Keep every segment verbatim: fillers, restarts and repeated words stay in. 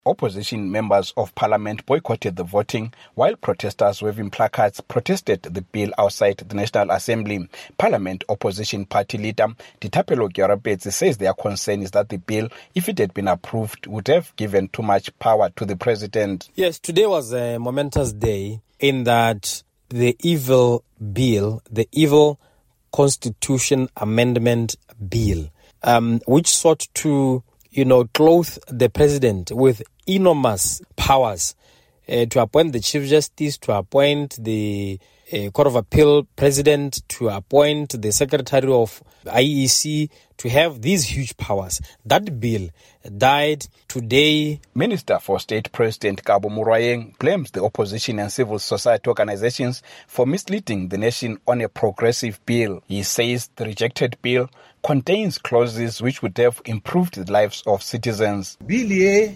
Opposition members of parliament boycotted the voting, while protesters waving placards protested the bill outside the National Assembly. Parliament opposition party leader Dithapelo Gyarapetsi says their concern is that the bill, if it had been approved, would have given too much power to the president. Yes, today was a momentous day in that the evil bill, the evil Constitution Amendment Bill, um, which sought to you know, clothe the president with enormous powers uh, to appoint the Chief Justice, to appoint the uh, Court of Appeal President, to appoint the Secretary of I E C, to have these huge powers. That bill died today. Minister for State President Kabo Murayeng blames the opposition and civil society organizations for misleading the nation on a progressive bill. He says the rejected bill contains clauses which would have improved the lives of citizens. He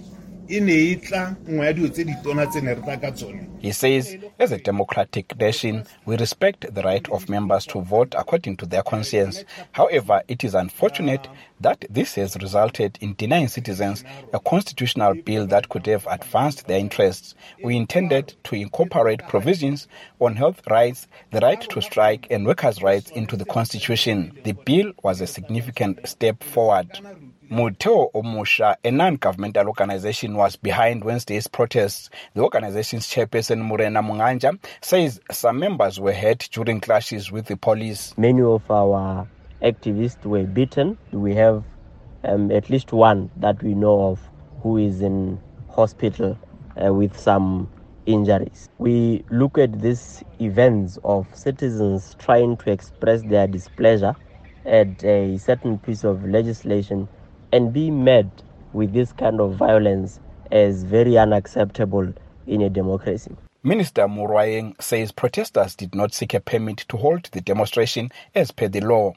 says, as a democratic nation, we respect the right of members to vote according to their conscience. However, it is unfortunate that this has resulted in denying citizens a constitutional bill that could have advanced their interests. We intended to incorporate provisions on health rights, the right to strike, and workers' rights into the constitution. The bill was a significant step forward. Motheo Omusha, a non-governmental organization, was behind Wednesday's protests. The organization's chairperson, Murena Munganja, says some members were hurt during clashes with the police. Many of our activists were beaten. We have um, at least one that we know of who is in hospital uh, with some injuries. We look at these events of citizens trying to express their displeasure at a certain piece of legislation and be met with this kind of violence as very unacceptable in a democracy. Minister Murayeng says protesters did not seek a permit to hold the demonstration as per the law.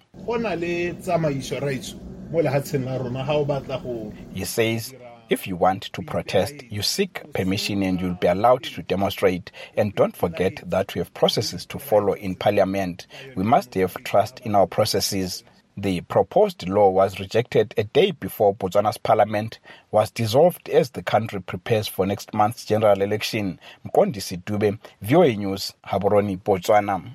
He says, if you want to protest, you seek permission and you'll be allowed to demonstrate. And don't forget that we have processes to follow in Parliament. We must have trust in our processes. The proposed law was rejected a day before Botswana's parliament was dissolved as the country prepares for next month's general election. Mkondisi Dube, V O A News, Gaborone, Botswana.